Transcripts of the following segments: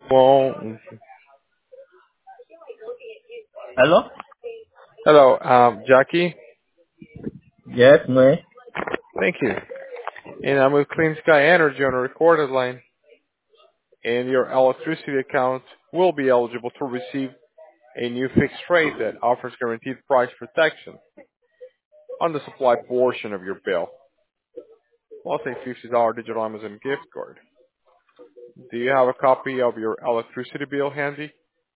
Well, Hello? hello, Jackie. Yes, me. Thank you. And I'm with Clean Sky Energy on a recorded line, and your electricity account will be eligible to receive a new fixed rate that offers guaranteed price protection on the supply portion of your bill, plus a $50 digital Amazon gift card. Do you have a copy of your electricity bill handy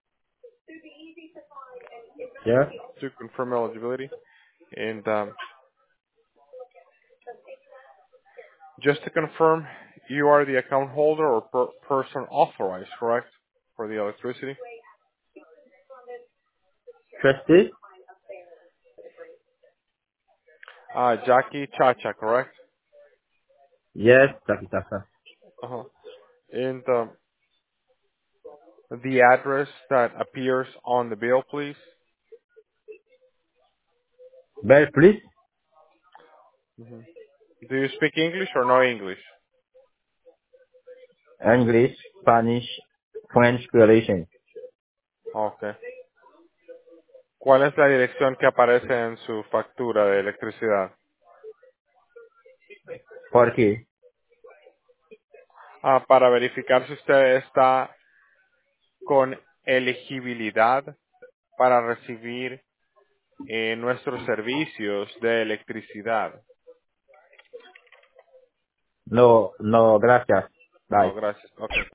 Yes. to confirm eligibility? And just to confirm, you are the account holder or person authorized, correct, for the electricity? Trustee? Jackie Chacha, correct? Yes, Takitaka. Uh-huh. And the address that appears on the bill, please. Bell, please. hmm Do you speak English or no English? English, Spanish, French relation. Okay. ¿Cuál es la dirección que aparece en su factura de electricidad? ¿Por qué? Para verificar si usted está con elegibilidad para recibir nuestros servicios de electricidad. No, no, gracias. No, Bye. gracias. Okay.